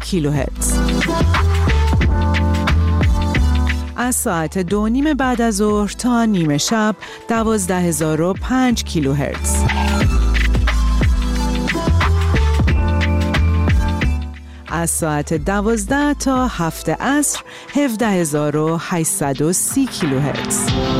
کیلوهرتز. از ساعت 2:30 بعد از ظهر تا نیمه شب 12005 کیلوهرتز. از ساعت 12 تا 7 عصر 17830 کیلوهرتز.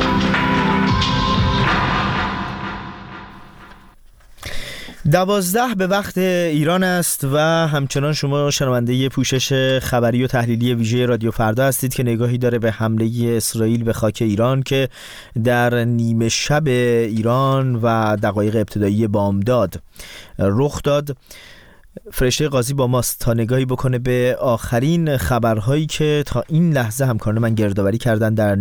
دوازده به وقت ایران است و همچنان شما شنونده پوشش خبری و تحلیلی ویژه رادیو فردا هستید که نگاهی داره به حمله اسرائیل به خاک ایران که در نیمه شب ایران و دقایق ابتدایی بامداد رخ داد. فرشته قاضی با ماست تا نگاهی بکنه به آخرین خبرهایی که تا این لحظه همکاران من گردآوری کردن در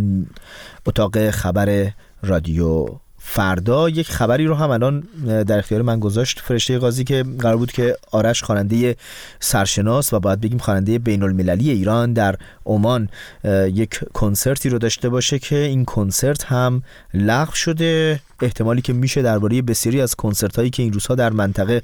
اتاق خبر رادیو فردا. یک خبری رو هم الان در اختیار من گذاشت فرشته قاضی که قرار بود که آرش خواننده سرشناس و باید بگیم خواننده بین المللی ایران در عمان یک کنسرتی رو داشته باشه که این کنسرت هم لغو شده. احتمالی که میشه درباره بسیاری از کنسرت هایی که این روزها در منطقه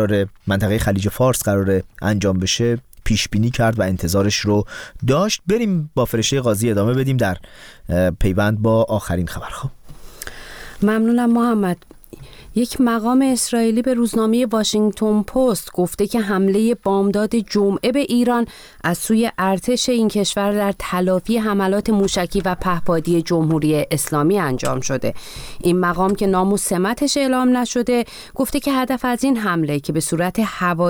خلیج فارس قراره انجام بشه پیش بینی کرد و انتظارش رو داشت. بریم با فرشته قاضی ادامه بدیم در پیوند با آخرین خبرها. ممنونم محمد. یک مقام اسرائیلی به روزنامه واشنگتن پست گفته که حمله بامداد جمعه به ایران از سوی ارتش این کشور در تلافی حملات موشکی و پهپادی جمهوری اسلامی انجام شده. این مقام که نام و سمتش اعلام نشده گفته که هدف از این حمله که به صورت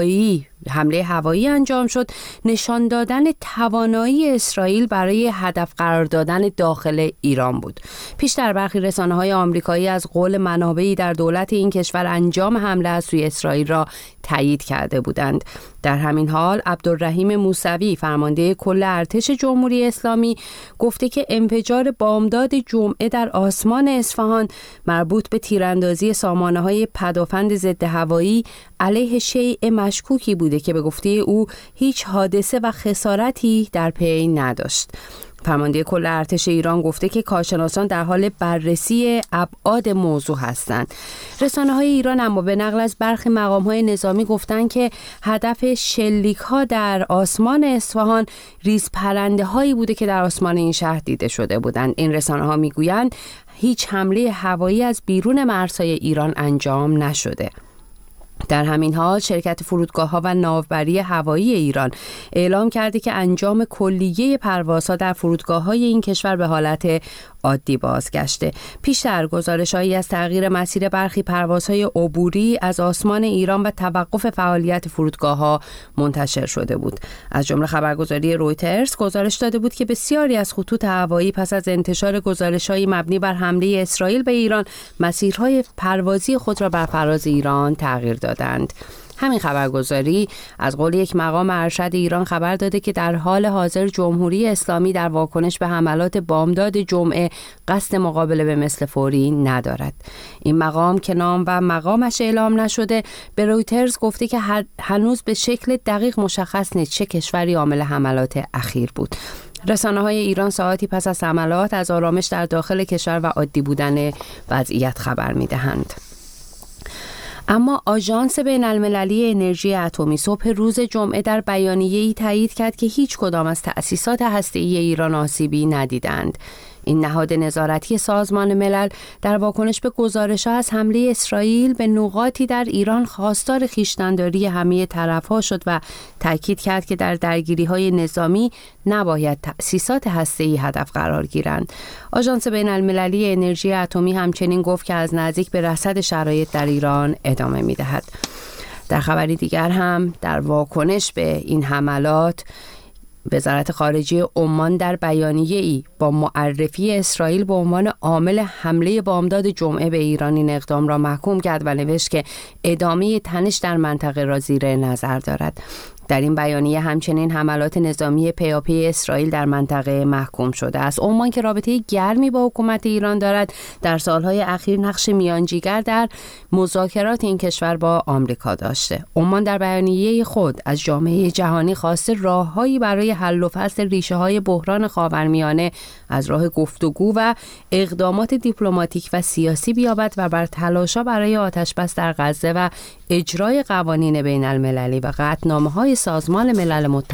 حمله هوایی انجام شد نشان دادن توانایی اسرائیل برای هدف قرار دادن داخل ایران بود. پیشتر برخی رسانه‌های آمریکایی از قول منابعی در دولت این کشور انجام حمله از سوی اسرائیل را تایید کرده بودند. در همین حال عبدالرحیم موسوی فرمانده کل ارتش جمهوری اسلامی گفته که انفجار بامداد جمعه در آسمان اصفهان مربوط به تیراندازی سامانه‌های پدافند ضد هوایی علیه شیء مشکوکی بوده که به گفته او هیچ حادثه و خسارتی در پی نداشت. فرمانده کل ارتش ایران گفته که کارشناسان در حال بررسی ابعاد موضوع هستند. رسانه‌های ایران اما به نقل از برخی مقام‌های نظامی گفتند که هدف شلیک‌ها در آسمان اصفهان ریز پرنده‌هایی بوده که در آسمان این شهر دیده شده بودند. این رسانه‌ها میگویند هیچ حمله هوایی از بیرون مرزهای ایران انجام نشده. در همین حال شرکت فرودگاه‌ها و ناوبری هوایی ایران اعلام کرده که انجام کلیه پروازها در فرودگاه‌های این کشور به حالت عادی بازگشته. پیشتر گزارش‌هایی از تغییر مسیر برخی پروازهای عبوری از آسمان ایران و توقف فعالیت فرودگاه‌ها منتشر شده بود. از جمله خبرگزاری رویترز گزارش داده بود که بسیاری از خطوط هوایی پس از انتشار گزارش‌های مبنی بر حمله اسرائیل به ایران مسیرهای پروازی خود را بر فراز ایران تغییر دادند. همین خبرگزاری از قول یک مقام ارشد ایران خبر داده که در حال حاضر جمهوری اسلامی در واکنش به حملات بامداد جمعه قصد مقابله به مثل فوری ندارد. این مقام که نام و مقامش اعلام نشده به رویترز گفته که هنوز به شکل دقیق مشخص نیست چه کشوری عامل حملات اخیر بود. رسانه‌های ایران ساعتی پس از حملات از آرامش در داخل کشور و عادی بودن وضعیت خبر می‌دهند. اما آژانس بین المللی انرژی اتمی صبح روز جمعه در بیانیه‌ای تایید کرد که هیچ کدام از تأسیسات هسته‌ای ایران آسیبی ندیدند. این نهاد نظارتی سازمان ملل در واکنش به گزارش‌ها از حمله اسرائیل به نقاطی در ایران خواستار خویشتن‌داری همه طرف‌ها شد و تاکید کرد که در درگیری‌های نظامی نباید تأسیسات هسته‌ای هدف قرار گیرند. آژانس بین المللی انرژی اتمی همچنین گفت که از نزدیک به رصد شرایط در ایران ادامه می‌دهد. در خبری دیگر هم در واکنش به این حملات وزارت خارجه عمان در بیانیه‌ای با معرفی اسرائیل به عنوان عامل حمله بامداد جمعه به ایران این اقدام را محکوم کرد و نوشت که ادامه تنش در منطقه را زیر نظر دارد. در این بیانیه همچنین حملات نظامی پیاپی اسرائیل در منطقه محکوم شده است. عمان که رابطه گرمی با حکومت ایران دارد در سالهای اخیر نقش میانجیگر در مذاکرات این کشور با آمریکا داشته. عمان در بیانیه خود از جامعه جهانی خواسته راههایی برای حل و فصل ریشه‌های بحران خاورمیانه از راه گفتگو و اقدامات دیپلماتیک و سیاسی بیابد و بر تلاش‌ها برای آتش‌بس در غزه و اجرای قوانین بین المللی و قطعنامه‌های سازمان ملل متحد